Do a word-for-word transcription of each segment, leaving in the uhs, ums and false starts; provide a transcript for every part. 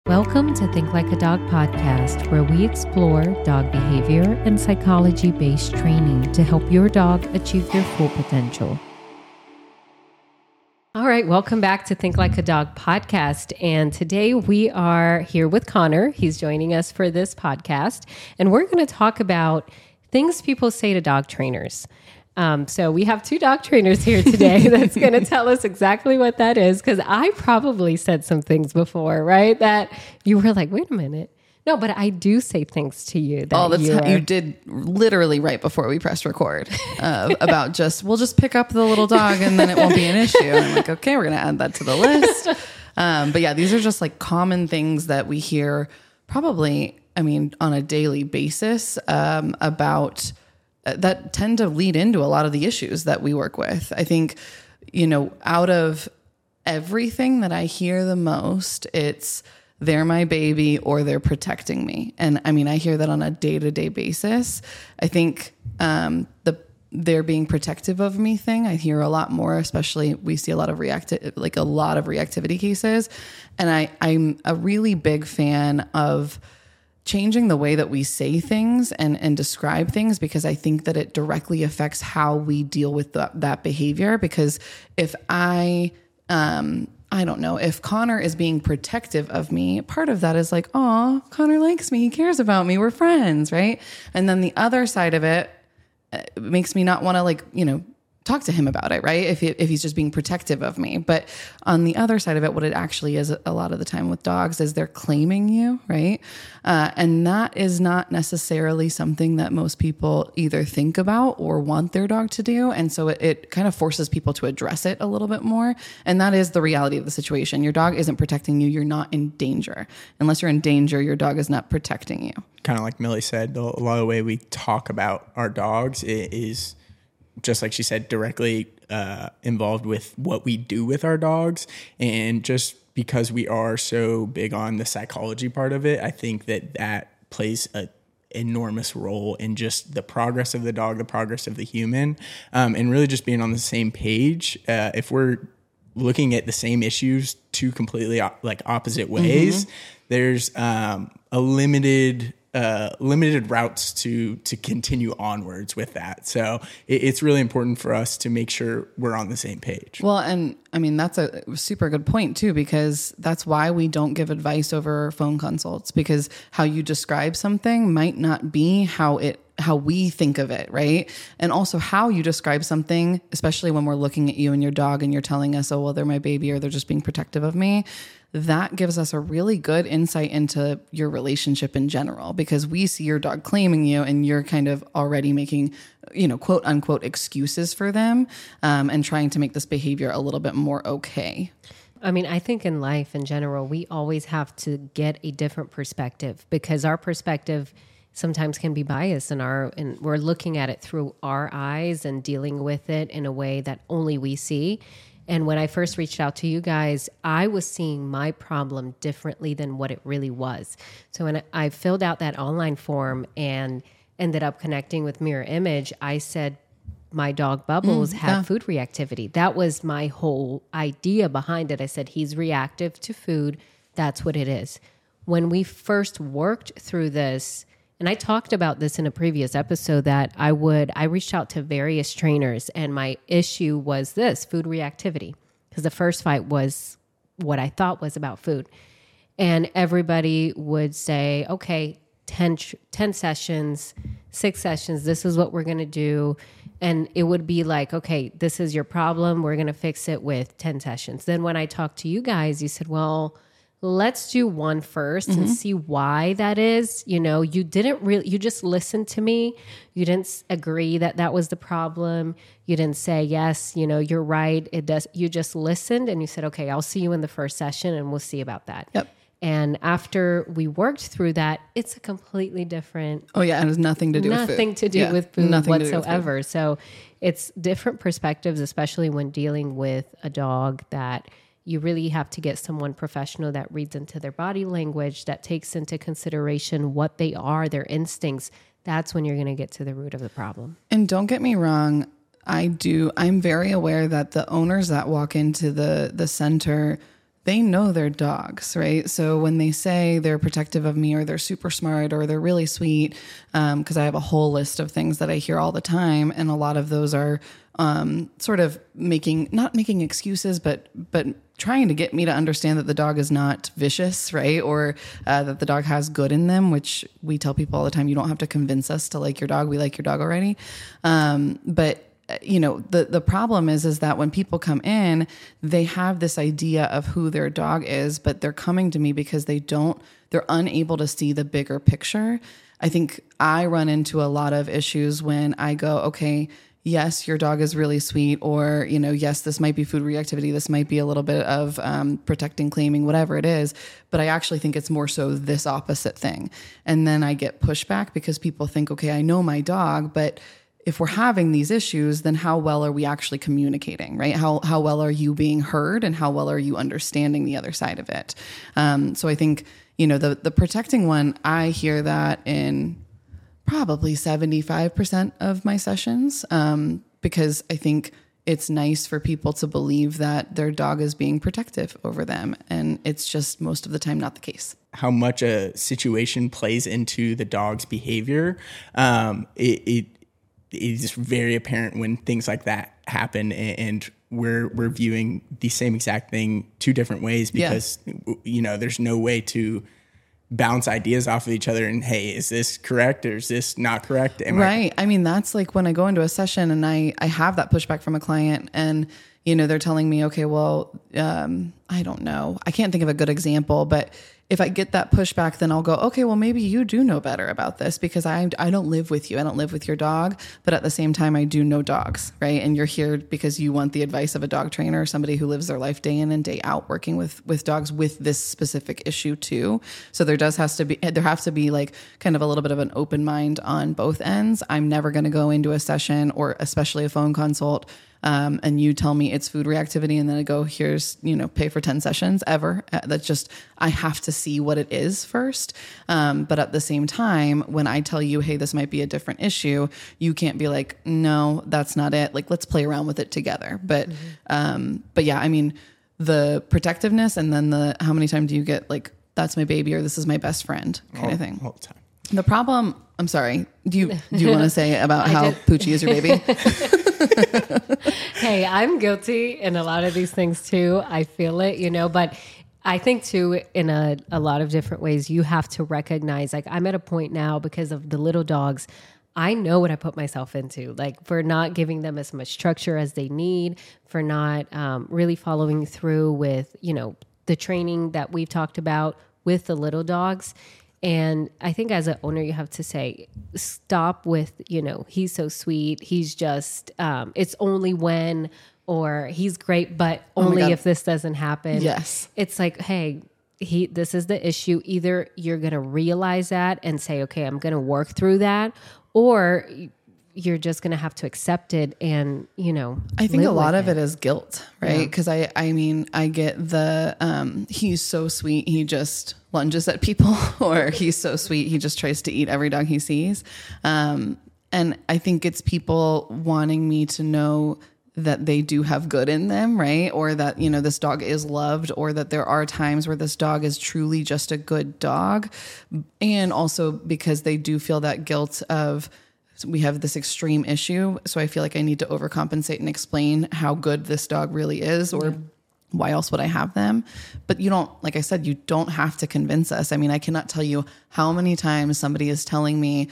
Welcome to Think Like a Dog podcast, where we explore dog behavior and psychology-based training to help your dog achieve their full potential. All right, welcome back to Think Like a Dog podcast. And today we are here with Connor. He's joining us for this podcast. And we're going to talk about things people say to dog trainers. Um, so we have two dog trainers here today that's going to tell us exactly what that is, because I probably said some things before, right? That you were like, wait a minute. No, but I do say things to you that all the you, time. You did literally right before we pressed record uh, about just, we'll just pick up the little dog and then it won't be an issue. And I'm like, okay, we're going to add that to the list. Um, but yeah, these are just like common things that we hear probably, I mean, on a daily basis um, about uh, that tend to lead into a lot of the issues that we work with. I think, you know, out of everything that I hear the most, it's, they're my baby or they're protecting me. And I mean, I hear that on a day-to-day basis. I think um, the they're being protective of me thing, I hear a lot more, especially we see a lot of reacti- like a lot of reactivity cases. And I, I'm a really big fan of changing the way that we say things and, and describe things, because I think that it directly affects how we deal with the, that behavior. Because if I... Um, I don't know, if Connor is being protective of me, part of that is like, oh, Connor likes me. He cares about me. We're friends, right? And then the other side of it, it makes me not want to, like, you know, talk to him about it, right? If, he, if he's just being protective of me. But on the other side of it, what it actually is a lot of the time with dogs is they're claiming you, right? Uh, and that is not necessarily something that most people either think about or want their dog to do. And so it, it kind of forces people to address it a little bit more. And that is the reality of the situation. Your dog isn't protecting you. You're not in danger. Unless you're in danger, your dog is not protecting you. Kind of like Millie said, a lot of the way we talk about our dogs is, just like she said, directly uh, involved with what we do with our dogs. And just because we are so big on the psychology part of it, I think that that plays a enormous role in just the progress of the dog, the progress of the human, um, and really just being on the same page. Uh, if we're looking at the same issues two completely op- like opposite ways, mm-hmm. there's um, a limited Uh, limited routes to to continue onwards with that. So it, it's really important for us to make sure we're on the same page. Well, and I mean, that's a super good point too, because that's why we don't give advice over phone consults, because how you describe something might not be how it how we think of it, right? And also how you describe something, especially when we're looking at you and your dog and you're telling us, oh, well, they're my baby or they're just being protective of me. That gives us a really good insight into your relationship in general, because we see your dog claiming you and you're kind of already making, you know, quote unquote excuses for them um, and trying to make this behavior a little bit more okay. I mean, I think in life in general, we always have to get a different perspective, because our perspective sometimes can be biased, and our and we're looking at it through our eyes and dealing with it in a way that only we see. And when I first reached out to you guys, I was seeing my problem differently than what it really was. So when I filled out that online form and ended up connecting with Mirror Image, I said, my dog Bubbles mm, had yeah. food reactivity. That was my whole idea behind it. I said, he's reactive to food. That's what it is. When we first worked through this, and I talked about this in a previous episode, that I would, I reached out to various trainers, and my issue was this, food reactivity, because the first fight was what I thought was about food. And everybody would say, okay, ten, ten sessions, six sessions, this is what we're going to do. And it would be like, okay, this is your problem. We're going to fix it with ten sessions. Then when I talked to you guys, you said, well, let's do one first mm-hmm. and see why that is. You know, you didn't really, you just listened to me. You didn't agree that that was the problem. You didn't say, yes, you know, you're right. It does. You just listened and you said, okay, I'll see you in the first session and we'll see about that. Yep. And after we worked through that, it's a completely different. Oh yeah. It has nothing to do with food. Nothing to do yeah, with food whatsoever. With food. So it's different perspectives, especially when dealing with a dog that you really have to get someone professional that reads into their body language, that takes into consideration what they are, their instincts. That's when you're going to get to the root of the problem. And don't get me wrong. I do. I'm very aware that the owners that walk into the, the center, they know their dogs, right? So when they say they're protective of me or they're super smart or they're really sweet, um, cause I have a whole list of things that I hear all the time. And a lot of those are, um, sort of making, not making excuses, but, but trying to get me to understand that the dog is not vicious, right? Or, uh, that the dog has good in them, which we tell people all the time, you don't have to convince us to like your dog. We like your dog already. Um, but you know, the, the problem is, is that when people come in, they have this idea of who their dog is, but they're coming to me because they don't, they're unable to see the bigger picture. I think I run into a lot of issues when I go, okay, yes, your dog is really sweet, or, you know, yes, this might be food reactivity. This might be a little bit of um, protecting, claiming, whatever it is. But I actually think it's more so this opposite thing. And then I get pushback because people think, okay, I know my dog, but if we're having these issues, then how well are we actually communicating, right? How how well are you being heard, and how well are you understanding the other side of it? Um, so I think, you know, the the protecting one, I hear that in probably seventy-five percent of my sessions, um, because I think it's nice for people to believe that their dog is being protective over them. And it's just most of the time not the case. How much a situation plays into the dog's behavior, um, it, it it's very apparent when things like that happen, and we're we're viewing the same exact thing two different ways because yeah. you know, there's no way to bounce ideas off of each other and, hey, is this correct or is this not correct? Am right. I, I mean, that's like when I go into a session and I, I have that pushback from a client and, you know, they're telling me, okay, well, um, I don't know. I can't think of a good example, but if I get that pushback, then I'll go, okay, well, maybe you do know better about this because I I don't live with you. I don't live with your dog, but at the same time, I do know dogs, right? And you're here because you want the advice of a dog trainer or somebody who lives their life day in and day out working with, with dogs with this specific issue too. So there does has to be, there has to be like kind of a little bit of an open mind on both ends. I'm never going to go into a session or especially a phone consult Um, and you tell me it's food reactivity and then I go, here's, you know, pay for ten sessions ever. Uh, that's just, I have to see what it is first. Um, but at the same time, when I tell you, hey, this might be a different issue, you can't be like, no, that's not it. Like, let's play around with it together. But, mm-hmm. um, but yeah, I mean, the protectiveness and then the, how many times do you get like, that's my baby or this is my best friend kind all, of thing. All the time. The problem, I'm sorry. Do you, do you want to say about how Poochie is your baby? Hey, I'm guilty in a lot of these things too. I feel it, you know, but I think too, in a, a lot of different ways, you have to recognize, like I'm at a point now because of the little dogs, I know what I put myself into, like for not giving them as much structure as they need, for not um, really following through with, you know, the training that we've talked about with the little dogs. And I think as an owner, you have to say, stop with, you know, he's so sweet. He's just, um, it's only when, or he's great, but only oh if this doesn't happen. Yes. It's like, hey, he, this is the issue. Either you're going to realize that and say, okay, I'm going to work through that, or you're just going to have to accept it. And, you know, I think a lot of it. it is guilt, right? Yeah. Cause I, I mean, I get the, um, he's so sweet. He just lunges at people, or he's so sweet. He just tries to eat every dog he sees. Um, and I think it's people wanting me to know that they do have good in them, right? Or that, you know, this dog is loved, or that there are times where this dog is truly just a good dog. And also because they do feel that guilt of, we have this extreme issue. So I feel like I need to overcompensate and explain how good this dog really is, or yeah. why else would I have them? But you don't, like I said, you don't have to convince us. I mean, I cannot tell you how many times somebody is telling me,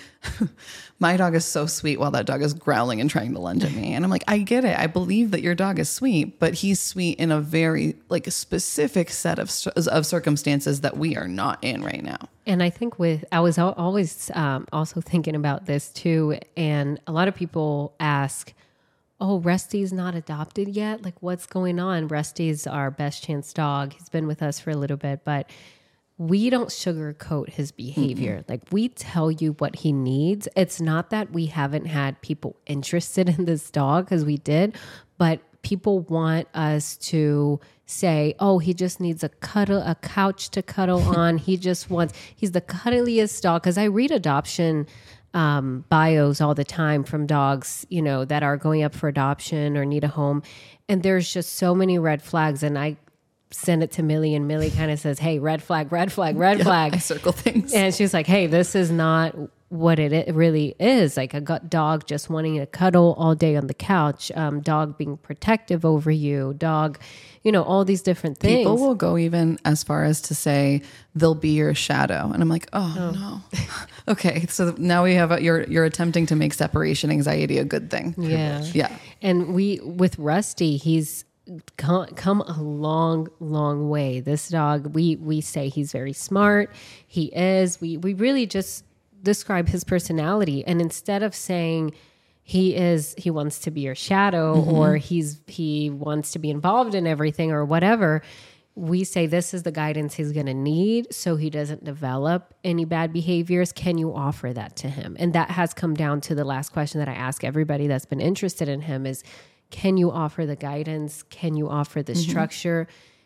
my dog is so sweet while that dog is growling and trying to lunge at me. And I'm like, I get it. I believe that your dog is sweet, but he's sweet in a very like a specific set of, of circumstances that we are not in right now. And I think with, I was always um, also thinking about this too. And a lot of people ask, oh, Rusty's not adopted yet? Like, what's going on? Rusty's our best chance dog. He's been with us for a little bit, but we don't sugarcoat his behavior. Mm-hmm. Like, we tell you what he needs. It's not that we haven't had people interested in this dog, because we did, but people want us to say, oh, he just needs a cuddle, a couch to cuddle on. He just wants, he's the cuddliest dog. Because I read adoption um, bios all the time from dogs, you know, that are going up for adoption or need a home. And there's just so many red flags. And I send it to Millie, and Millie kind of says, hey, red flag, red flag, red Yeah, flag. I circle things. And she's like, hey, this is not what it, it really is. Like a gut dog just wanting to cuddle all day on the couch, um, dog being protective over you, dog, you know, all these different things. People will go even as far as to say they'll be your shadow. And I'm like, oh, oh. no. Okay. So now we have, a, you're, you're attempting to make separation anxiety a good thing. Yeah. Yeah. And we, with Rusty, he's come, come a long, long way. This dog, we, we say he's very smart. He is, we, we really just describe his personality. And instead of saying he is, he wants to be your shadow, mm-hmm. or he's, he wants to be involved in everything or whatever, we say this is the guidance he's going to need so he doesn't develop any bad behaviors. Can you offer that to him? And that has come down to the last question that I ask everybody that's been interested in him is, can you offer the guidance? Can you offer the mm-hmm. structure?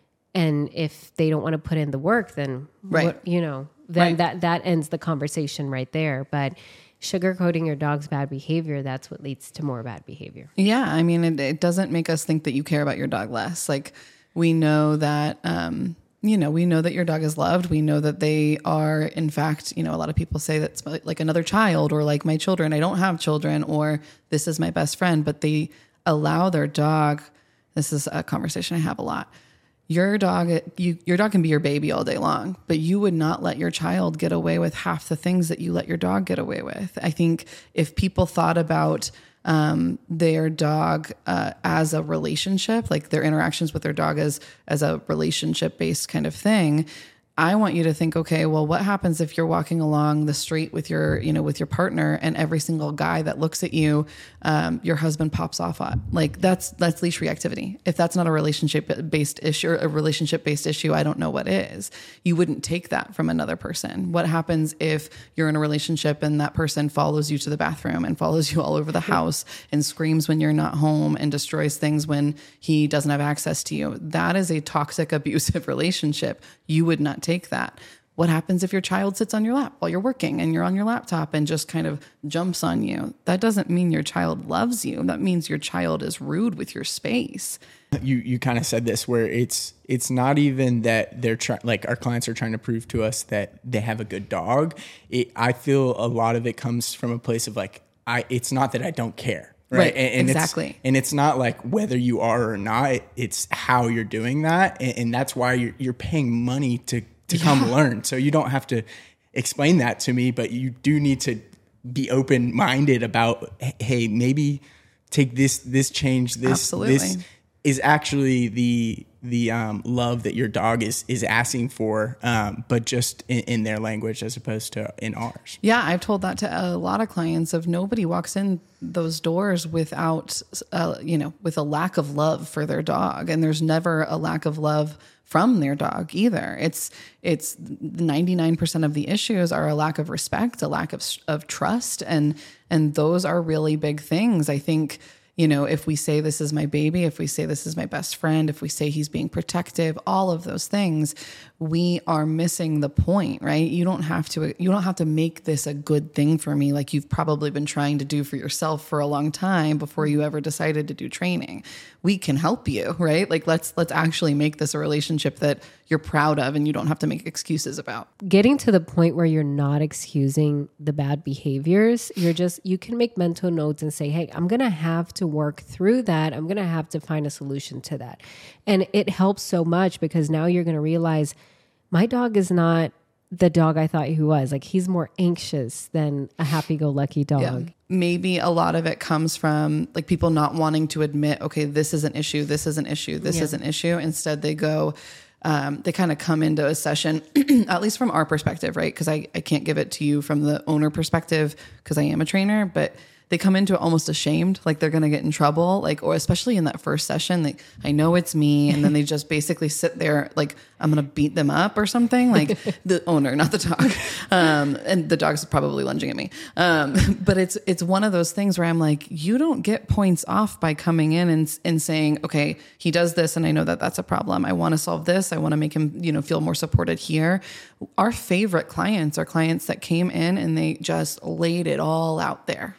And if they don't want to put in the work, then right. what, you know, then right. that, that ends the conversation right there. But sugarcoating your dog's bad behavior, that's what leads to more bad behavior. Yeah. I mean, it, it doesn't make us think that you care about your dog less. Like we know that, um, you know, we know that your dog is loved. We know that they are, in fact, you know, a lot of people say that's like another child or like my children. I don't have children, or this is my best friend, but they allow their dog. This is a conversation I have a lot. Your dog, you, your dog can be your baby all day long, but you would not let your child get away with half the things that you let your dog get away with. I think if people thought about um, their dog uh, as a relationship, like their interactions with their dog as, as a relationship based kind of thing, I want you to think, okay, well, what happens if you're walking along the street with your, you know, with your partner, and every single guy that looks at you, um, your husband pops off on? Like that's, that's leash reactivity. If that's not a relationship based issue, or a relationship based issue, I don't know what is. You wouldn't take that from another person. What happens if you're in a relationship and that person follows you to the bathroom and follows you all over the house and screams when you're not home and destroys things when he doesn't have access to you? That is a toxic, abusive relationship. You would not take that. What happens if your child sits on your lap while you're working and you're on your laptop and just kind of jumps on you? That doesn't mean your child loves you. That means your child is rude with your space. You you kind of said this where it's it's not even that they're trying, like our clients are trying to prove to us that they have a good dog. It, I feel a lot of it comes from a place of like, I. It's not that I don't care. Right. Right, And, and exactly. It's, and it's not like whether you are or not, it's how you're doing that. And, and that's why you're, you're paying money to, to yeah. come learn. So you don't have to explain that to me, but you do need to be open-minded about, hey, maybe take this, this change, this, Absolutely. this is actually the, the um, love that your dog is, is asking for, um, but just in, in their language as opposed to in ours. Yeah, I've told that to a lot of clients of nobody walks in those doors without, uh, you know, with a lack of love for their dog. And there's never a lack of love from their dog either. It's, it's ninety-nine percent of the issues are a lack of respect, a lack of, of trust. And, and those are really big things. I think, you know, if we say this is my baby, if we say this is my best friend, if we say he's being protective, all of those things, we are missing the point, right? You don't have to, you don't have to make this a good thing for me like you've probably been trying to do for yourself for a long time before you ever decided to do training. We can help you, right? Like let's, let's actually make this a relationship that you're proud of and you don't have to make excuses about. Getting to the point where you're not excusing the bad behaviors, you're just, you can make mental notes and say, hey, I'm going to have to work through that. I'm going to have to find a solution to that. And it helps so much because now you're going to realize my dog is not the dog I thought he was. Like he's more anxious than a happy-go-lucky dog. Yeah. Maybe a lot of it comes from like people not wanting to admit, okay, this is an issue. This is an issue. This yeah. is an issue. Instead they go, um, they kind of come into a session, at least from our perspective, right? Because I, I can't give it to you from the owner perspective because I am a trainer, but they come into it almost ashamed, like they're going to get in trouble, like, or especially in that first session, like, I know it's me. And then they just basically sit there like, I'm going to beat them up or something, like the owner, not the dog. Um, and the dog's probably lunging at me. Um, but it's, it's one of those things where I'm like, you don't get points off by coming in and, and saying, okay, he does this. And I know that that's a problem. I want to solve this. I want to make him, you know, feel more supported here. Our favorite clients are clients that came in and they just laid it all out there, right?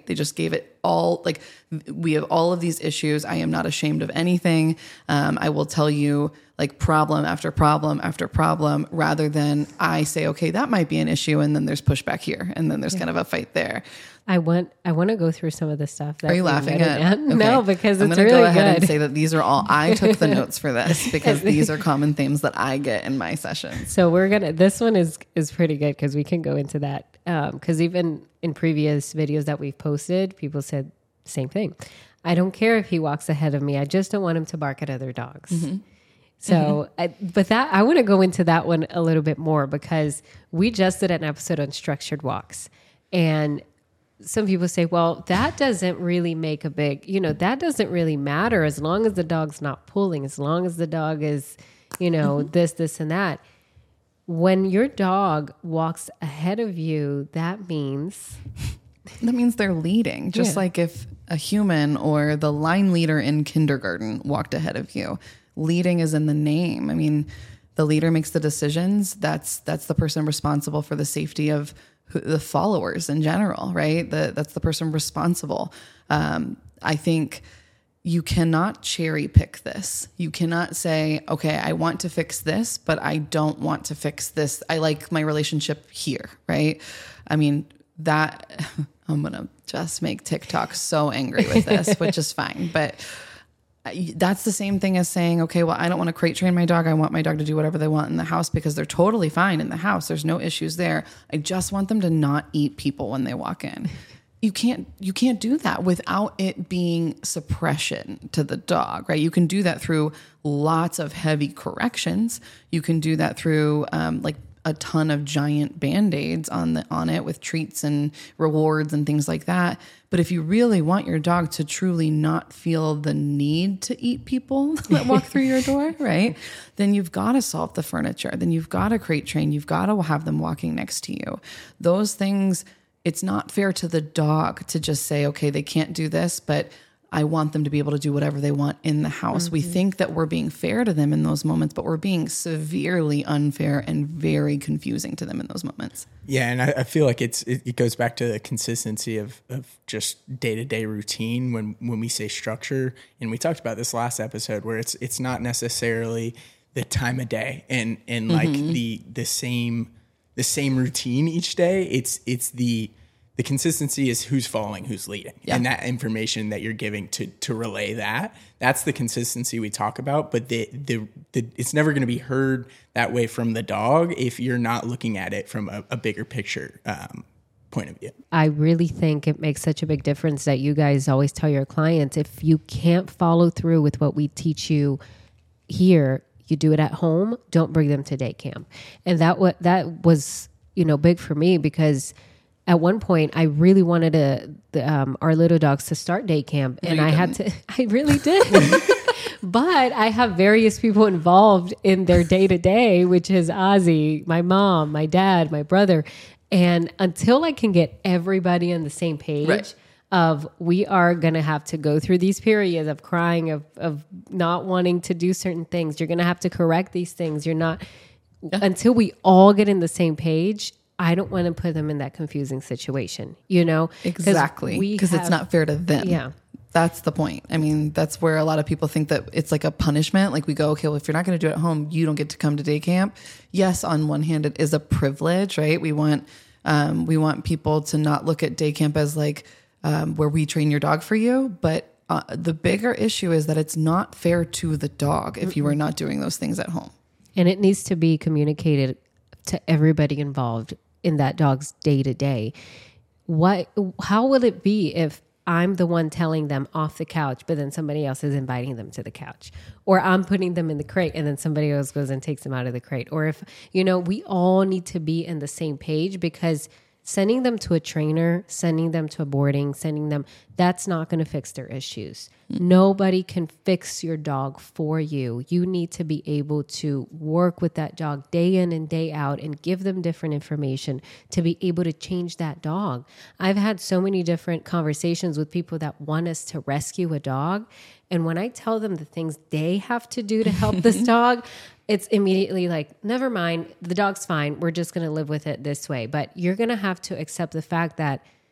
right? They just gave it all, like, we have all of these issues. I am not ashamed of anything. Um, I will tell you like problem after problem after problem, rather than I say, okay, that might be an issue. And then there's pushback here. And then there's yeah. kind of a fight there. I want I want to go through some of the stuff. That are you laughing at? at? Okay. No, because I'm it's gonna really go ahead good. and say that these are all, I took the notes for this because these are common themes that I get in my sessions. So we're going to, this one is, is pretty good because we can go into that. Um, cause even in previous videos that we've posted, people said same thing. I don't care if he walks ahead of me. I just don't want him to bark at other dogs. Mm-hmm. So, mm-hmm. I, but that, I want to go into that one a little bit more because we just did an episode on structured walks, and some people say, well, that doesn't really make a big, you know, that doesn't really matter as long as the dog's not pulling, as long as the dog is, you know, mm-hmm. this, this, and that. When your dog walks ahead of you, that means... That means they're leading. Just yeah. like if a human or the line leader in kindergarten walked ahead of you. Leading is in the name. I mean, the leader makes the decisions. That's that's the person responsible for the safety of who, the followers in general, right? The, that's the person responsible. Um, I think you cannot cherry pick this. You cannot say, okay, I want to fix this, but I don't want to fix this. I like my relationship here, right? I mean, that I'm going to just make TikTok so angry with this, which is fine. But that's the same thing as saying, okay, well, I don't want to crate train my dog. I want my dog to do whatever they want in the house because they're totally fine in the house. There's no issues there. I just want them to not eat people when they walk in. You can't, you can't do that without it being suppression to the dog, right? You can do that through lots of heavy corrections. You can do that through, um, like, a ton of giant Band-Aids on the, on it with treats and rewards and things like that. But if you really want your dog to truly not feel the need to eat people that walk through your door, right? Then you've got to solve the furniture. Then you've got to crate train. You've got to have them walking next to you. Those things, it's not fair to the dog to just say, okay, they can't do this, but I want them to be able to do whatever they want in the house. Mm-hmm. We think that we're being fair to them in those moments, but we're being severely unfair and very confusing to them in those moments. Yeah, and I, I feel like it's it, it goes back to the consistency of, of just day-to-day routine when, when we say structure. And we talked about this last episode where it's it's not necessarily the time of day and and like mm-hmm. the the same the same routine each day. It's it's the The consistency is who's following, who's leading, yeah. and that information that you're giving to to relay that. That's the consistency we talk about. But the the, the it's never going to be heard that way from the dog if you're not looking at it from a, a bigger picture um, point of view. I really think it makes such a big difference that you guys always tell your clients, if you can't follow through with what we teach you here, you do it at home. Don't bring them to day camp. And that what that was you know big for me because. At one point, I really wanted to, the, um, our little dogs to start day camp, and no, I didn't. had to. I really did, but I have various people involved in their day to day, which is Ozzy, my mom, my dad, my brother, and until I can get everybody on the same page. Right. Of we are going to have to go through these periods of crying, of of not wanting to do certain things. You're going to have to correct these things. You're not yeah. until we all get in the same page. I don't want to put them in that confusing situation, you know? Exactly. Because it's not fair to them. Yeah. That's the point. I mean, that's where a lot of people think that it's like a punishment. Like we go, okay, well, if you're not going to do it at home, you don't get to come to day camp. Yes, on one hand, it is a privilege, right? We want, um, we want people to not look at day camp as like um, where we train your dog for you. But uh, the bigger issue is that it's not fair to the dog if you are not doing those things at home. And it needs to be communicated to everybody involved in that dog's day to day. What, how will it be if I'm the one telling them off the couch, but then somebody else is inviting them to the couch, or I'm putting them in the crate and then somebody else goes and takes them out of the crate? Or if, you know, we all need to be in the same page, because sending them to a trainer, sending them to a boarding, sending them, that's not going to fix their issues. Mm-hmm. Nobody can fix your dog for you. You need to be able to work with that dog day in and day out and give them different information to be able to change that dog. I've had so many different conversations with people that want us to rescue a dog. And when I tell them the things they have to do to help this dog, it's immediately like, never mind, the dog's fine. We're just going to live with it this way. But you're going to have to accept the fact that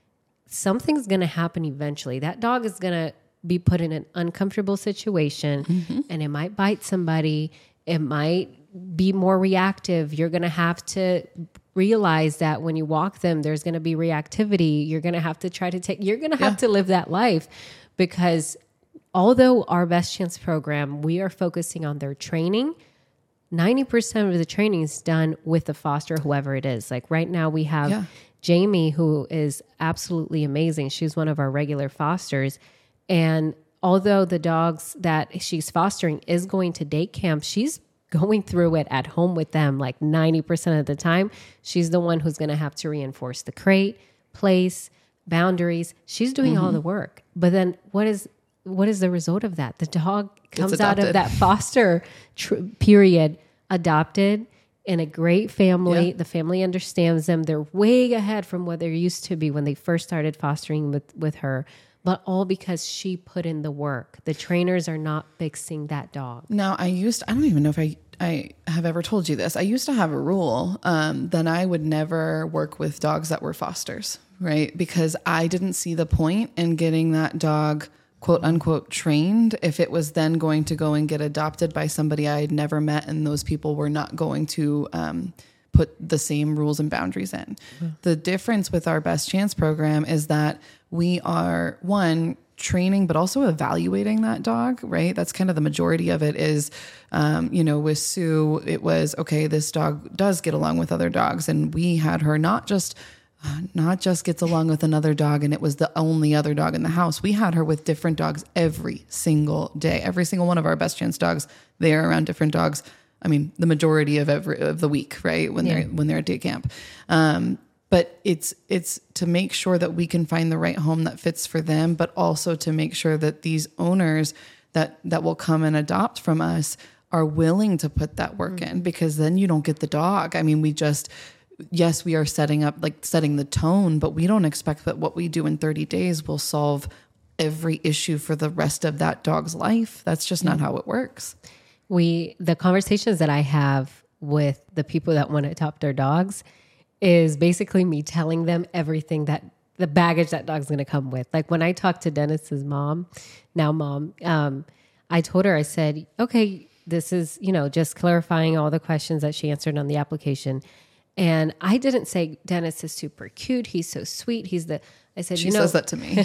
something's going to happen eventually. That dog is going to be put in an uncomfortable situation, mm-hmm. and it might bite somebody. It might be more reactive. You're going to have to realize that when you walk them, there's going to be reactivity. You're going to have to try to take, you're going to have yeah. to live that life, because although our Best Chance program, we are focusing on their training, ninety percent of the training is done with the foster, whoever it is. Like right now we have yeah. Jamie, who is absolutely amazing. She's one of our regular fosters. And although the dogs that she's fostering is going to day camp, she's going through it at home with them like ninety percent of the time. She's the one who's going to have to reinforce the crate, place, boundaries. She's doing mm-hmm. all the work. But then what is what is the result of that? The dog comes out of that foster tr- period, adopted in a great family. Yeah. The family understands them. They're way ahead from what they used to be when they first started fostering with, with her. But all because she put in the work. The trainers are not fixing that dog. Now, I used to, I don't even know if I, I have ever told you this. I used to have a rule um, that I would never work with dogs that were fosters, right? Because I didn't see the point in getting that dog, quote unquote, trained if it was then going to go and get adopted by somebody I had never met, and those people were not going to um, put the same rules and boundaries in. Yeah. The difference with our Best Chance program is that we are, one, training, but also evaluating that dog, right? That's kind of the majority of it is, um, you know, with Sue, it was, okay, this dog does get along with other dogs. And we had her not just, uh, not just gets along with another dog and it was the only other dog in the house. We had her with different dogs every single day. Every single one of our Best Chance dogs, they are around different dogs. I mean, the majority of every, of the week, right? When yeah. they're, when they're at day camp. Um, But it's it's to make sure that we can find the right home that fits for them, but also to make sure that these owners that, that will come and adopt from us are willing to put that work mm-hmm. in, because then you don't get the dog. I mean, we just, yes, we are setting up, like setting the tone, but we don't expect that what we do in thirty days will solve every issue for the rest of that dog's life. That's just not mm-hmm. how it works. We, the conversations that I have with the people that want to adopt their dogs is basically me telling them everything that the baggage that dog's going to come with. Like when I talked to Dennis's mom, now mom, um, I told her, I said, okay, this is, you know, just clarifying all the questions that she answered on the application. And I didn't say Dennis is super cute. He's so sweet. He's the, I said, she you know, says that to me.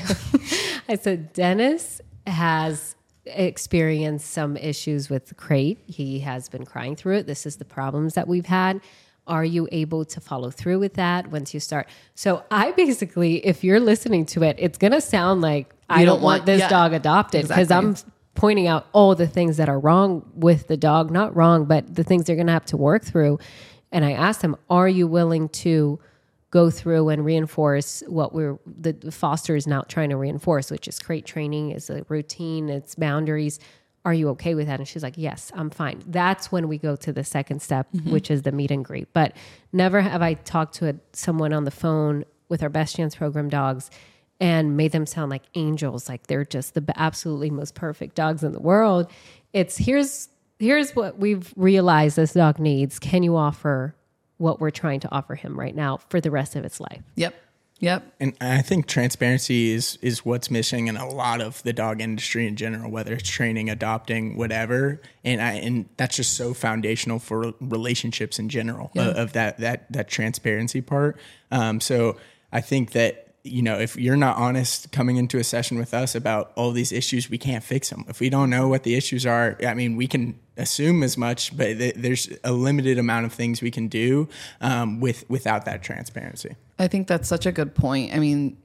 I said, Dennis has experienced some issues with the crate. He has been crying through it. This is the problems that we've had. Are you able to follow through with that once you start? So I basically, if you're listening to it, it's going to sound like you I don't, don't want, want this yeah, dog adopted, because exactly. I'm pointing out all the things that are wrong with the dog, not wrong, but the things they're going to have to work through. And I asked them, are you willing to go through and reinforce what we're, the, the foster is now trying to reinforce, which is crate training, is a routine, it's boundaries. Are you okay with that? And she's like, yes, I'm fine. That's when we go to the second step, mm-hmm. which is the meet and greet. But never have I talked to a, someone on the phone with our Best Chance program dogs and made them sound like angels, like they're just the absolutely most perfect dogs in the world. It's here's here's what we've realized this dog needs. Can you offer what we're trying to offer him right now for the rest of its life? Yep. Yep. And I think transparency is is what's missing in a lot of the dog industry in general, whether it's training, adopting, whatever. And I and that's just so foundational for relationships in general, yeah. of, of that that that transparency part. Um, so I think that, you know, if you're not honest coming into a session with us about all these issues, we can't fix them. If we don't know what the issues are, I mean, we can assume as much, but th- there's a limited amount of things we can do um, with without that transparency. I think that's such a good point. I mean,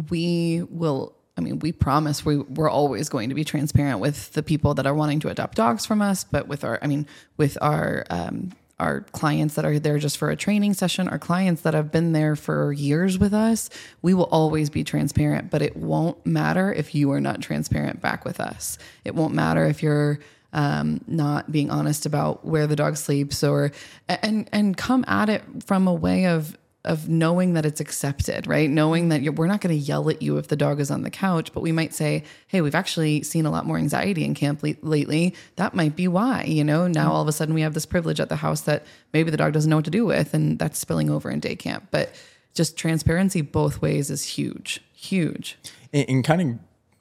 we will, I mean, we promise we, we're always going to be transparent with the people that are wanting to adopt dogs from us, but with our, I mean, with our, um, our clients that are there just for a training session, our clients that have been there for years with us, we will always be transparent, but it won't matter if you are not transparent back with us. It won't matter if you're um, not being honest about where the dog sleeps, or, and, and come at it from a way of, of knowing that it's accepted, right? Knowing that you're, we're not going to yell at you if the dog is on the couch, but we might say, hey, we've actually seen a lot more anxiety in camp le- lately. That might be why, you know, now all of a sudden we have this privilege at the house that maybe the dog doesn't know what to do with, and that's spilling over in day camp. But just transparency both ways is huge, huge. And, and kind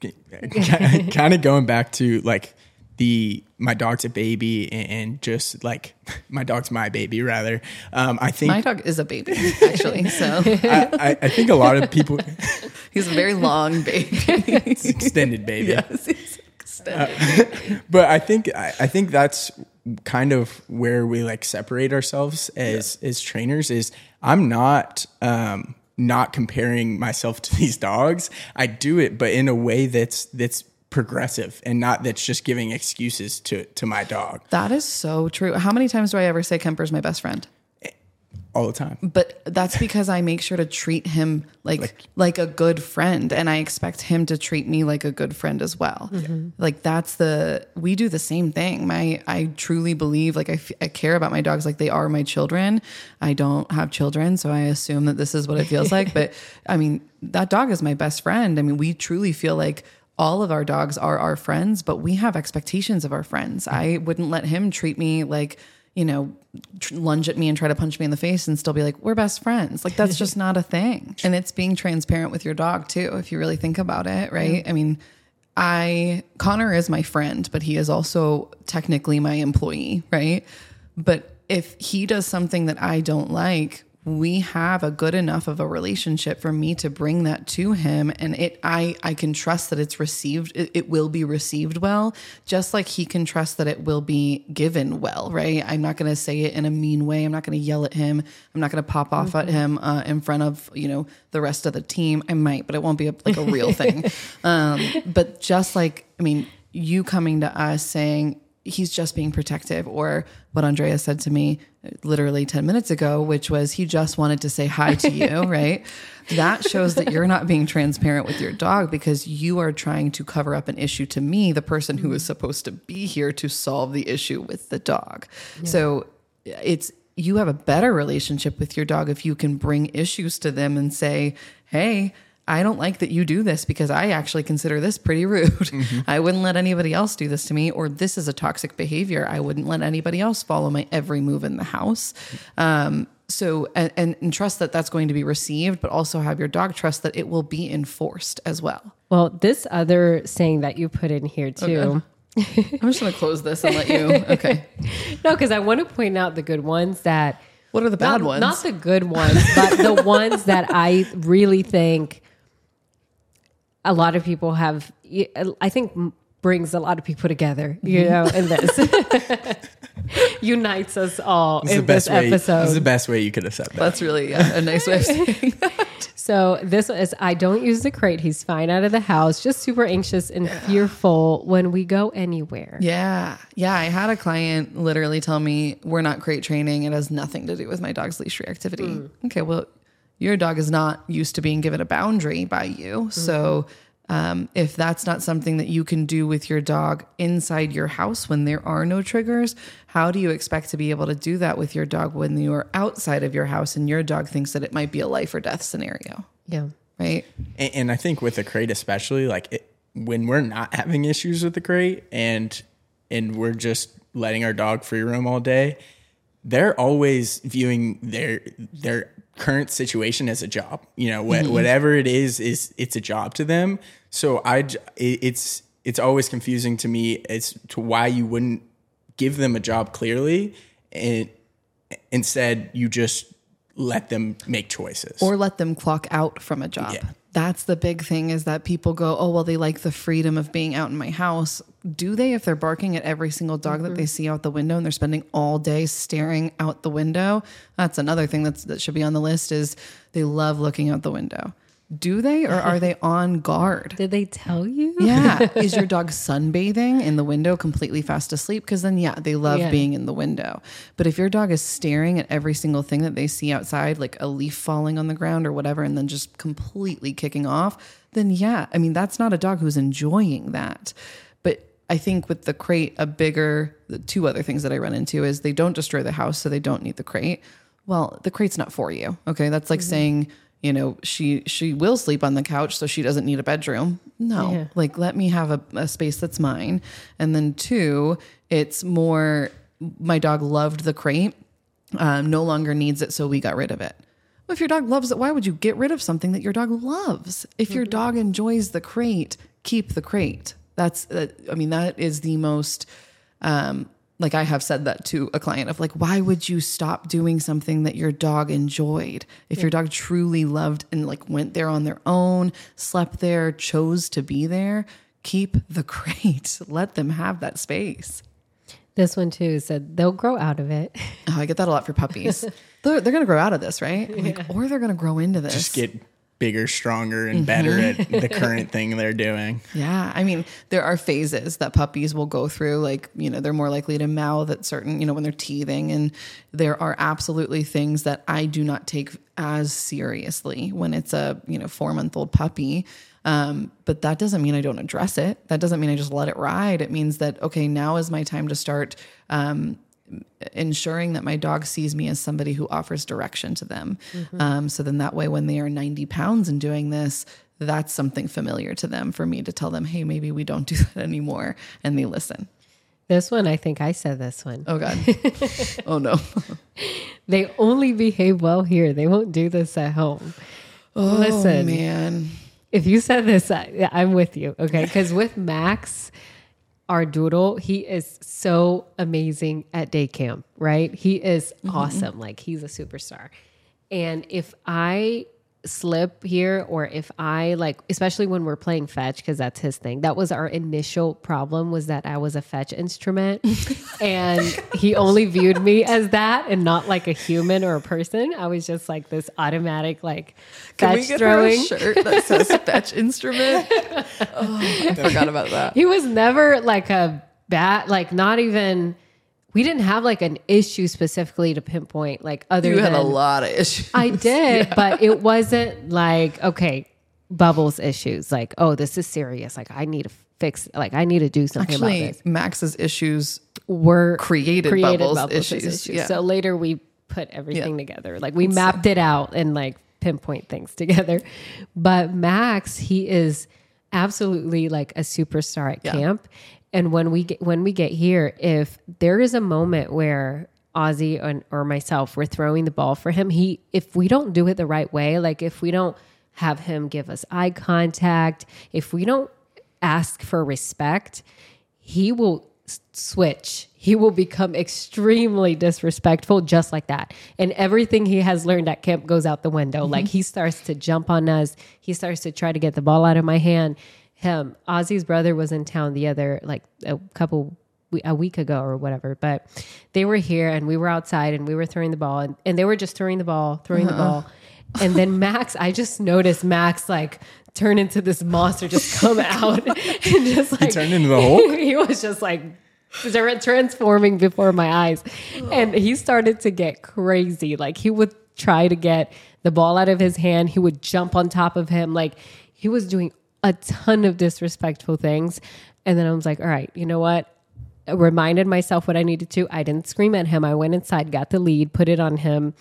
of, kind of going back to like the my dog's a baby and just like my dog's my baby rather. Um, I think my dog is a baby actually. So I, I, I think a lot of people. He's a very long baby. It's extended baby. Yes, he's extended. Uh, but I think I, I think that's kind of where we like separate ourselves as yeah. as trainers. Is I'm not um, not comparing myself to these dogs. I do it, but in a way that's that's progressive and not that's just giving excuses to to my dog. That is so true. How many times do I ever say Kemper's my best friend? All the time. But that's because I make sure to treat him like like, like a good friend, and I expect him to treat me like a good friend as well. Mm-hmm. Like that's the we do the same thing. My I truly believe like I, f- I care about my dogs like they are my children. I don't have children, so I assume that this is what it feels like. But I mean, that dog is my best friend. I mean, we truly feel like all of our dogs are our friends, but we have expectations of our friends. I wouldn't let him treat me like, you know, tr- lunge at me and try to punch me in the face and still be like, we're best friends. Like that's just not a thing. And it's being transparent with your dog too, if you really think about it. Right. I mean, I, Connor is my friend, but he is also technically my employee. Right. But if he does something that I don't like, we have a good enough of a relationship for me to bring that to him. And it, I, I can trust that it's received. It, it will be received well, just like he can trust that it will be given well. Right. I'm not going to say it in a mean way. I'm not going to yell at him. I'm not going to pop off mm-hmm. at him uh, in front of, you know, the rest of the team. I might, but it won't be a, like a real thing. Um, but just like, I mean, you coming to us saying, he's just being protective, or what Andrea said to me literally ten minutes ago, which was he just wanted to say hi to you, right? That shows that you're not being transparent with your dog because you are trying to cover up an issue to me, the person who is supposed to be here to solve the issue with the dog. Yeah. So it's, you have a better relationship with your dog if you can bring issues to them and say, hey, I don't like that you do this because I actually consider this pretty rude. Mm-hmm. I wouldn't let anybody else do this to me, or this is a toxic behavior. I wouldn't let anybody else follow my every move in the house. Um, so, and, and, and trust that that's going to be received, but also have your dog trust that it will be enforced as well. Well, this other saying that you put in here too. Okay. I'm just going to close this and let you. Okay. No, because I want to point out the good ones that. What are the bad not, ones? Not the good ones, but the ones that I really think a lot of people have, I think brings a lot of people together, you know, in this. Unites us all this in this way, episode. This is the best way you could have said that. That's really yeah, a nice way of saying that. So this is, I don't use the crate. He's fine out of the house, just super anxious and yeah. fearful when we go anywhere. Yeah. Yeah. I had a client literally tell me, we're not crate training. It has nothing to do with my dog's leash reactivity. Mm. Okay. Well, your dog is not used to being given a boundary by you. Mm-hmm. So um, if that's not something that you can do with your dog inside your house when there are no triggers, how do you expect to be able to do that with your dog when you're outside of your house and your dog thinks that it might be a life or death scenario? Yeah. Right. And, and I think with the crate, especially like it, when we're not having issues with the crate and, and we're just letting our dog free roam all day, they're always viewing their, their current situation as a job, you know, wh- mm-hmm. whatever it is, is it's a job to them. So I, it's, it's always confusing to me as to why you wouldn't give them a job clearly and instead you just let them make choices or let them clock out from a job. Yeah. That's the big thing, is that people go, oh, well, they like the freedom of being out in my house. Do they, if they're barking at every single dog mm-hmm. that they see out the window and they're spending all day staring out the window? That's another thing that's, that should be on the list, is they love looking out the window. Do they, or are they on guard? Did they tell you? Yeah. Is your dog sunbathing in the window completely fast asleep? Because then, yeah, they love yeah. being in the window. But if your dog is staring at every single thing that they see outside, like a leaf falling on the ground or whatever, and then just completely kicking off, then yeah, I mean, that's not a dog who's enjoying that. But I think with the crate, a bigger, the two other things that I run into is they don't destroy the house, so they don't need the crate. Well, the crate's not for you. Okay. That's like mm-hmm. saying, you know, she, she will sleep on the couch, so she doesn't need a bedroom. No, yeah. like let me have a, a space that's mine. And then two, it's more, my dog loved the crate, um, no longer needs it, so we got rid of it. Well, if your dog loves it, why would you get rid of something that your dog loves? If mm-hmm. your dog enjoys the crate, keep the crate. That's, uh, I mean, that is the most, um, like I have said that to a client of like, why would you stop doing something that your dog enjoyed? If yeah. your dog truly loved and like went there on their own, slept there, chose to be there, keep the crate. Let them have that space. This one too said they'll grow out of it. Oh, I get that a lot for puppies. they're they're going to grow out of this, right? Like, yeah. Or they're going to grow into this. Just get bigger, stronger, and mm-hmm. better at the current thing they're doing. Yeah. I mean, there are phases that puppies will go through. Like, you know, they're more likely to mouth at certain, you know, when they're teething. And there are absolutely things that I do not take as seriously when it's a, you know, four month old puppy. Um, but that doesn't mean I don't address it. That doesn't mean I just let it ride. It means that, okay, now is my time to start, um, ensuring that my dog sees me as somebody who offers direction to them. Mm-hmm. Um, so then that way, when they are ninety pounds and doing this, that's something familiar to them for me to tell them, hey, maybe we don't do that anymore. And they listen. This one, I think I said this one. Oh God. Oh no. They only behave well here. They won't do this at home. Oh Listen, man. If you said this, I, I'm with you. Okay. Cause with Max, our doodle, he is so amazing at day camp, right? He is mm-hmm. awesome. Like he's a superstar. And if I slip here, or if I like, especially when we're playing fetch, because that's his thing. That was our initial problem, was that I was a fetch instrument and he only viewed me as that and not like a human or a person. I was just like this automatic like Can fetch we get throwing her a shirt that says fetch instrument? Oh, I forgot about that. He was never like a bad, like not even. We didn't have like an issue specifically to pinpoint, like other you than... had a lot of issues. I did, yeah. But it wasn't like, okay, Bubbles issues. Like, oh, this is serious. Like I need to fix, like I need to do something Actually, about this. Max's issues were created, created Bubbles, Bubbles issues. issues. Yeah. So later we put everything yeah. together. Like we it's mapped it out and like pinpoint things together. But Max, he is absolutely like a superstar at yeah. camp. And when we get, when we get here, if there is a moment where Ozzy or, or myself, we're throwing the ball for him, he, if we don't do it the right way, like if we don't have him give us eye contact, if we don't ask for respect, he will s- switch. He will become extremely disrespectful just like that. And everything he has learned at camp goes out the window. Mm-hmm. Like he starts to jump on us. He starts to try to get the ball out of my hand. Him, Ozzy's brother was in town the other, like a couple, a week ago or whatever, but they were here and we were outside and we were throwing the ball and, and they were just throwing the ball, throwing uh-huh. the ball. And then Max, I just noticed Max like turn into this monster, just come out and just like. He turned into the Hulk? He was just like transforming before my eyes. And he started to get crazy. Like he would try to get the ball out of his hand. He would jump on top of him. Like he was doing a ton of disrespectful things. And then I was like, all right, you know what? I reminded myself what I needed to. I didn't scream at him. I went inside, got the lead, put it on him,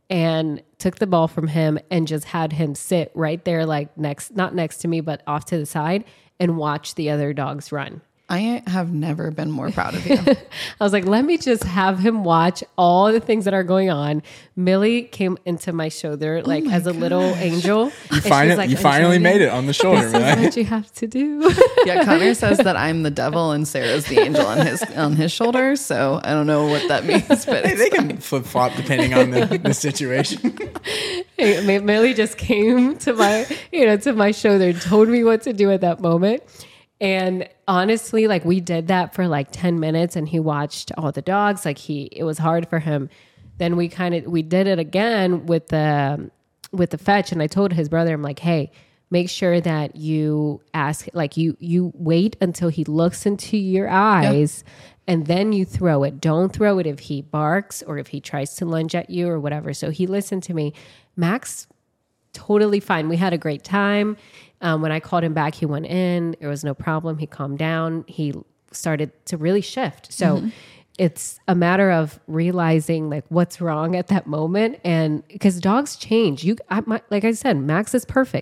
and took the ball from him and just had him sit right there, like next, not next to me, but off to the side and watch the other dogs run. I have never been more proud of you. I was like, let me just have him watch all the things that are going on. Millie came into my shoulder like oh my as a gosh. little angel. You, finally, like, you finally made it on the shoulder. This is what you have to do. Yeah, Connor says that I'm the devil and Sarah's the angel on his on his shoulder. So I don't know what that means, but hey, they can flip flop depending on the, the situation. Hey, Millie just came to my, you know, to my shoulder and told me what to do at that moment. And honestly, like we did that for like ten minutes and he watched all the dogs. Like he, it was hard for him. Then we kind of, we did it again with the, with the fetch. And I told his brother, I'm like, hey, make sure that you ask, like you, you wait until he looks into your eyes yeah. and then you throw it. Don't throw it if he barks or if he tries to lunge at you or whatever. So he listened to me. Max, totally fine. We had a great time. Um, when I called him back, he went in. There was no problem. He calmed down. He started to really shift. So mm-hmm. it's a matter of realizing like what's wrong at that moment. And because dogs change, you, I, my, like I said, Max is perfect.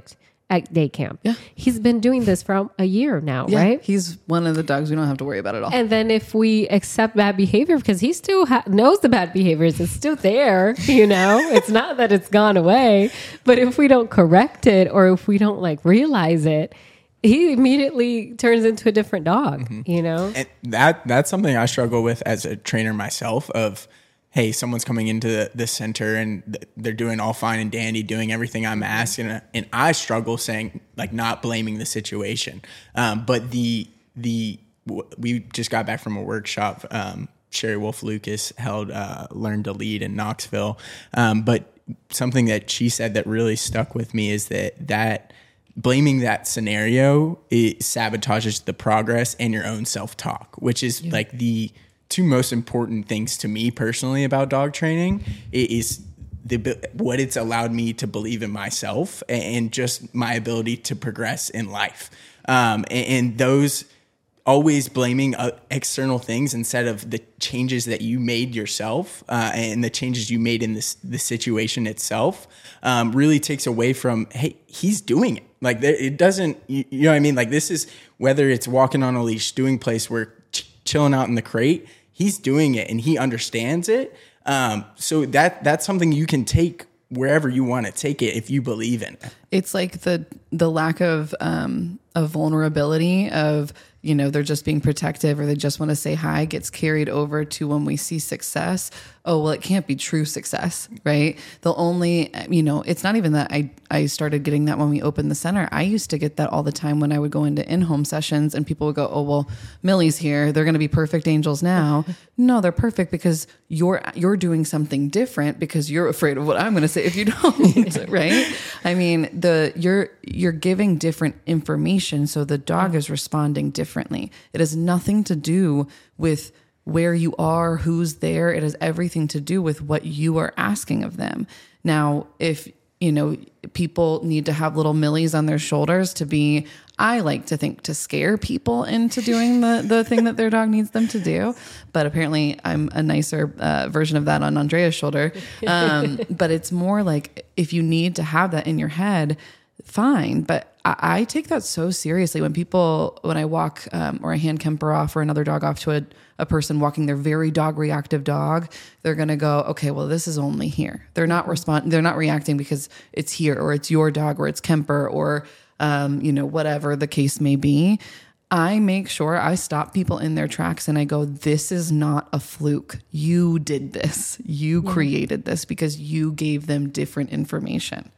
at day camp. Yeah. He's been doing this for a year now, Yeah, right? he's one of the dogs we don't have to worry about at all. And then if we accept bad behavior, because he still ha- knows the bad behaviors, it's still there, you know, it's not that it's gone away, but if we don't correct it or if we don't like realize it, he immediately turns into a different dog, mm-hmm. you know? And that that's something I struggle with as a trainer myself of, hey, someone's coming into the, the center and th- they're doing all fine and dandy, doing everything I'm asking. And I struggle saying, like, not blaming the situation. Um, but the, the, w- we just got back from a workshop. Um, Sherry Wolf Lucas held, uh, Learn to Lead in Knoxville. Um, but something that she said that really stuck with me is that, that blaming that scenario, it sabotages the progress and your own self-talk, which is yeah. like the two most important things to me personally about dog training. It is the what it's allowed me to believe in myself and just my ability to progress in life. Um, and, and those always blaming uh, external things instead of the changes that you made yourself uh, and the changes you made in this the situation itself um, really takes away from, hey, he's doing it. Like there, it doesn't, you, you know what I mean? Like this is whether it's walking on a leash, doing place work, ch- chilling out in the crate, he's doing it and he understands it. Um, so that that's something you can take wherever you want to take it if you believe in it. It's like the the lack of um, of vulnerability of, you know, they're just being protective or they just want to say hi gets carried over to when we see success. Oh, well, it can't be true success, right? They'll only, you know, it's not even that I, I started getting that when we opened the center. I used to get that all the time when I would go into in-home sessions and people would go, oh, well, Millie's here. They're going to be perfect angels now. No, they're perfect because you're, you're doing something different because you're afraid of what I'm going to say if you don't, right? I mean, the, you're, you're giving different information. So the dog is responding differently. It has nothing to do with where you are, who's there. It has everything to do with what you are asking of them. Now, if, you know, people need to have little Millies on their shoulders to be, I like to think to scare people into doing the, the thing that their dog needs them to do. But apparently I'm a nicer uh, version of that on Andrea's shoulder. Um, but it's more like if you need to have that in your head, fine. But I, I take that so seriously when people, when I walk um, or I hand Kemper off or another dog off to a, a person walking their very dog reactive dog, they're going to go, okay, well, this is only here. They're not responding. They're not reacting because it's here or it's your dog or it's Kemper or, um, you know, whatever the case may be. I make sure I stop people in their tracks and I go, this is not a fluke. You did this. You yeah. created this because you gave them different information.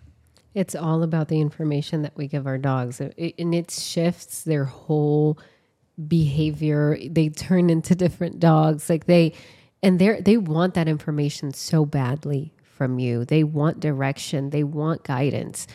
It's all about the information that we give our dogs. It, and it shifts their whole behavior. They turn into different dogs. Like they, and they they want that information so badly from you. They want direction. They want guidance.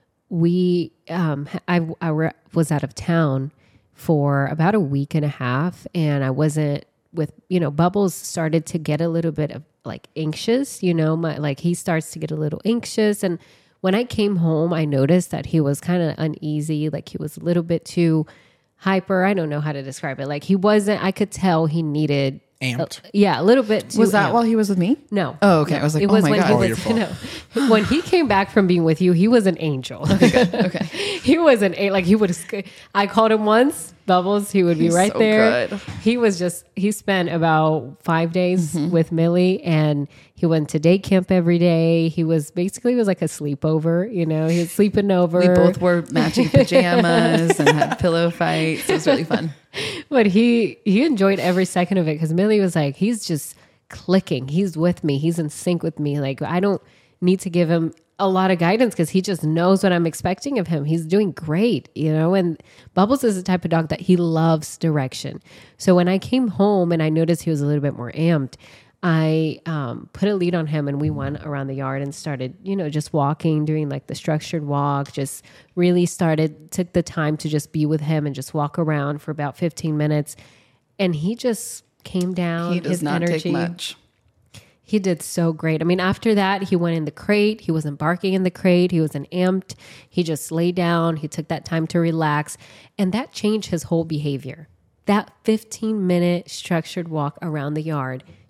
We, um, I, I re- was out of town for about a week and a half and I wasn't with, you know, Bubbles started to get a little bit of like anxious, you know, my, like he starts to get a little anxious. And when I came home, I noticed that he was kind of uneasy. Like he was a little bit too hyper. I don't know how to describe it. Like he wasn't, I could tell he needed amped. A, yeah, a little bit too Was that amped. while he was with me? No. Oh, okay. No. I was like, it oh was my when God. He Oh, was, your fault. No. When he came back from being with you, he was an angel. Okay, good. Okay. He was an a like he would. I called him once, Bubbles. He would be He's right so there. good. He was just. He spent about five days mm-hmm. with Millie, and he went to day camp every day. He was basically it was like a sleepover. You know, he was sleeping over. We both wore matching pajamas and had pillow fights. It was really fun. But he he enjoyed every second of it because Millie was like, he's just clicking. He's with me. He's in sync with me. Like I don't need to give him a lot of guidance because he just knows what I'm expecting of him. He's doing great, you know, and Bubbles is the type of dog that he loves direction. So when I came home and I noticed he was a little bit more amped, I um, put a lead on him and we went around the yard and started, you know, just walking, doing like the structured walk, just really started, took the time to just be with him and just walk around for about fifteen minutes. And he just came down. He does his not energy. take much. He did so great. I mean, after that, he went in the crate. He wasn't barking in the crate. He wasn't amped. He just laid down. He took that time to relax. And that changed his whole behavior. That fifteen minute structured walk around the yard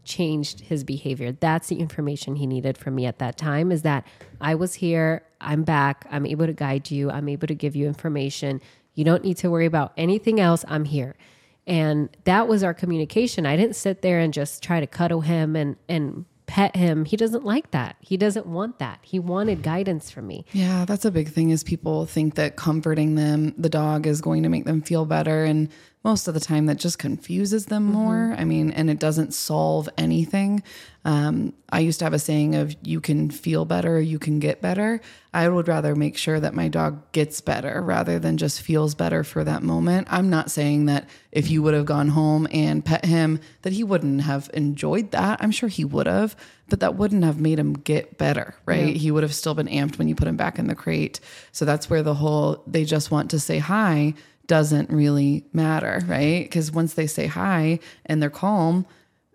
changed his behavior. That's the information he needed from me at that time, is that I was here, I'm back, I'm able to guide you, I'm able to give you information. You don't need to worry about anything else. I'm here. And that was our communication. I didn't sit there and just try to cuddle him and, and pet him. He doesn't like that. He doesn't want that. He wanted guidance from me. Yeah, that's a big thing, is people think that comforting them, the dog, is going to make them feel better. And most of the time that just confuses them more. Mm-hmm. I mean, and it doesn't solve anything. Um, I used to have a saying of, you can feel better, you can get better. I would rather make sure that my dog gets better rather than just feels better for that moment. I'm not saying that if you would have gone home and pet him, that he wouldn't have enjoyed that. I'm sure he would have, but that wouldn't have made him get better, right? Yeah. He would have still been amped when you put him back in the crate. So that's where the whole, they just want to say hi doesn't really matter, right? Because once they say hi and they're calm,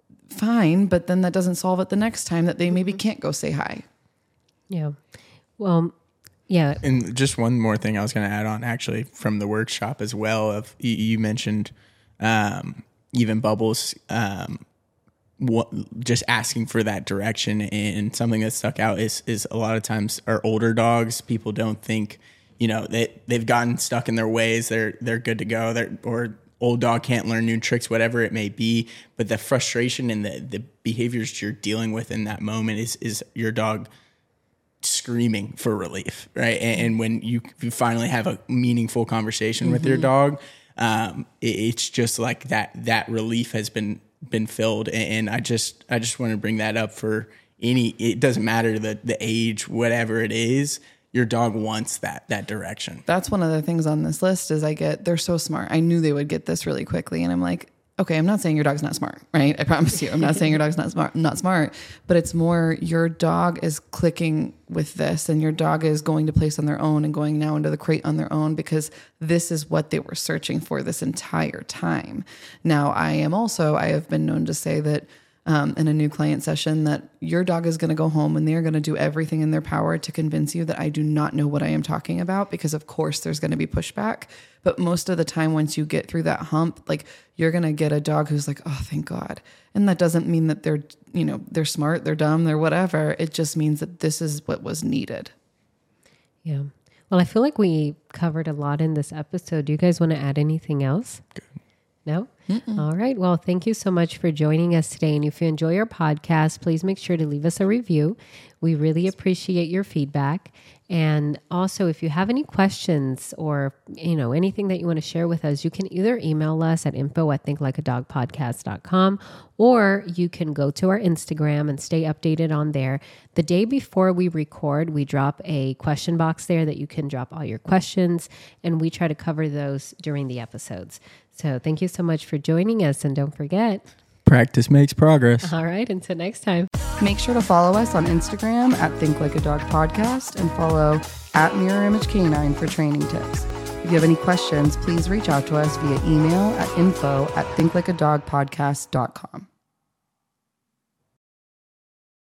fine, but then that doesn't solve it the next time that they maybe can't go say hi. Yeah. Well, yeah. And just one more thing I was going to add on, actually, from the workshop as well, of you, you mentioned um, even Bubbles um, what, just asking for that direction. And something that stuck out is, is a lot of times our older dogs, people don't think, you know, they, they've gotten stuck in their ways. They're, they're good to go. They're, or old dog can't learn new tricks, whatever it may be. But the frustration and the, the behaviors you're dealing with in that moment is, is your dog screaming for relief, right? And, and when you, you finally have a meaningful conversation mm-hmm. with your dog, um, it, it's just like that, that relief has been, been filled. And, and I just, I just want to bring that up for any, it doesn't matter the, the age, whatever it is. Your dog wants that that direction. That's one of the things on this list is I get, they're so smart. I knew they would get this really quickly. And I'm like, okay, I'm not saying your dog's not smart, right? I promise you. I'm not saying your dog's not smart, not smart, but it's more your dog is clicking with this, and your dog is going to place on their own and going now into the crate on their own, because this is what they were searching for this entire time. Now, I am also, I have been known to say that Um, in a new client session, that your dog is going to go home and they're going to do everything in their power to convince you that I do not know what I am talking about, because of course there's going to be pushback. But most of the time, once you get through that hump, like, you're going to get a dog who's like, oh, thank God. And that doesn't mean that they're, you know, they're smart, they're dumb, they're whatever. It just means that this is what was needed. Yeah. Well, I feel like we covered a lot in this episode. Do you guys want to add anything else? Good. No? Mm-mm. All right. Well, thank you so much for joining us today. And if you enjoy our podcast, please make sure to leave us a review. We really appreciate your feedback. And also, if you have any questions or, you know, anything that you want to share with us, you can either email us at info at think like a dog podcast dot com, or you can go to our Instagram and stay updated on there. The day before we record, we drop a question box there that you can drop all your questions, and we try to cover those during the episodes. So thank you so much for joining us, and don't forget, practice makes progress. All right. Until next time. Make sure to follow us on Instagram at Think Like a Dog Podcast, and follow at Mirror Image Canine for training tips. If you have any questions, please reach out to us via email at info at think like a dog podcast dot com.